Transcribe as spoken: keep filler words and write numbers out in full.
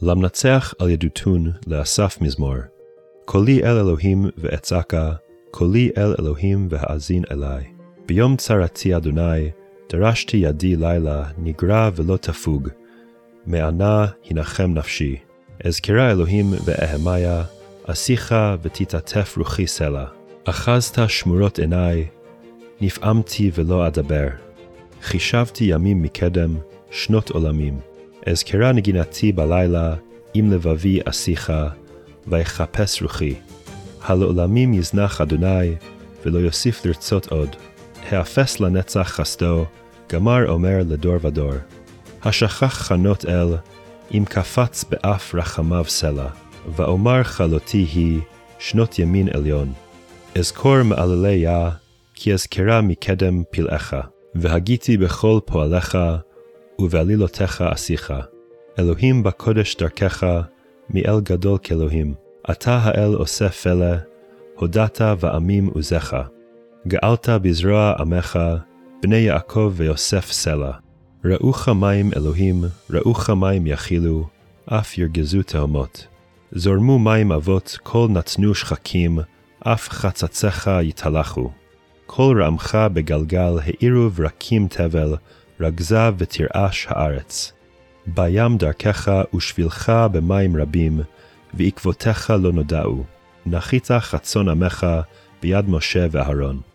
למנצח על ידותון לאסף מזמור. קולי אל אלוהים ואצעקה, קולי אל אלוהים והאזין אלי. ביום צרתי אדוני, דרשתי ידי לילה, נגרע ולא תפוג. מענה הנחם נפשי. אזכרה אלוהים ואהמיה, אשיך ותתעטף רוחי סלע. אחזת שמורות עיני, נפעמתי ולא אדבר. חישבתי ימים מקדם, שנות עולמים. אזכרה נגינתי בלילה, עם לבבי אשיך, ויחפש רוחי. הלעולמים יזנח אדוני, ולא יוסיף לרצות עוד. האפס לנצח חסדו, גמר אומר לדור ודור. השכח חנות אל, אם קפץ באף רחמיו סלע. ואומר חלותי היא, שנות ימין עליון. אזכור מעללי יה, כי אזכרה מקדם פלאיך. והגיתי בכל פועליך, ובעלילותיך אשיך. אלוהים בקודש דרכך, מאל גדול כאלוהים. אתה האל עושה פלא, הודעת ועמים עוזך. גאלת בזרוע עמך, בני יעקב ויוסף סלע. ראוך מים אלוהים, ראוך מים יכילו, אף ירגזו תהומות. זורמו מים אבות, כל נתנו שחקים, אף חצציך יתהלכו. כל רעמך בגלגל האירו ורקים תבל, רגזה ותרעש הארץ. בים דרכך ושבילך במים רבים, ועקבותיך לא נודעו. נחית חצון עמך ביד משה ואהרון.